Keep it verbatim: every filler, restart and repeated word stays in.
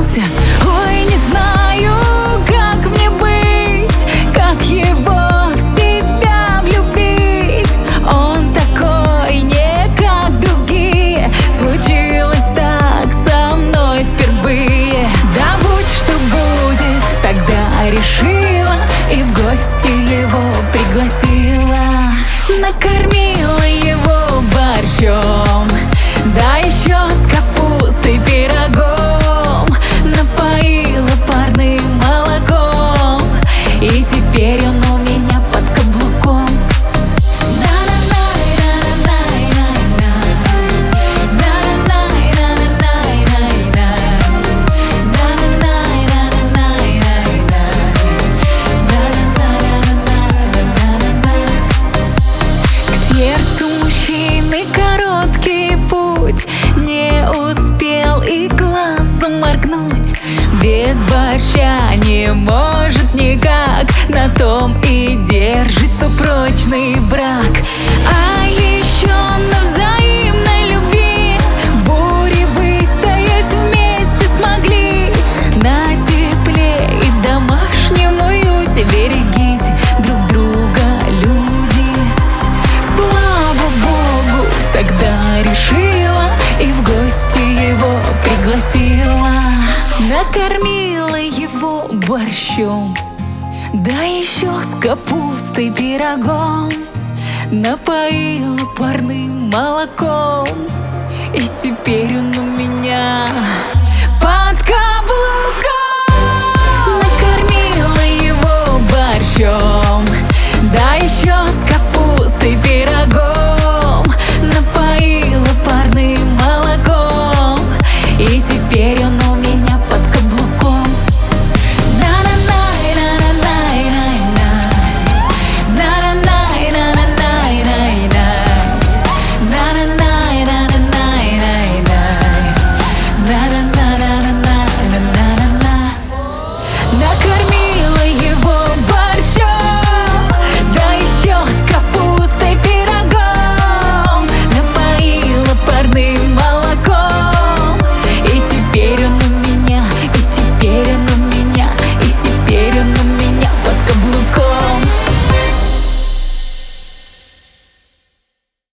влюбился. Ой, не знаю, как мне быть, как его в себя влюбить. Он такой, не как другие, случилось так со мной впервые. Да будь что будет, тогда решила и в гости его пригласила. Накормила его борщом, да еще с капустой пирогом, напоила парным молоком, и теперь он у меня под каблуком. К сердцу мужчины короткий путь, не успел и глазом моргнуть. Без борща не может никак, на том и держится прочный брак. А еще на взаимной любви в буре выстоять вместе смогли. На тепле и домашнем уюте берегите друг друга, люди. Слава Богу, тогда решила и в гости его пригласила. Накормила его борщом, да еще с капустой пирогом, напоила парным молоком, и теперь он у меня под каблуком. Накормила его борщом, да еще с капустой пирогом, напоила парным молоком, и теперь он у меня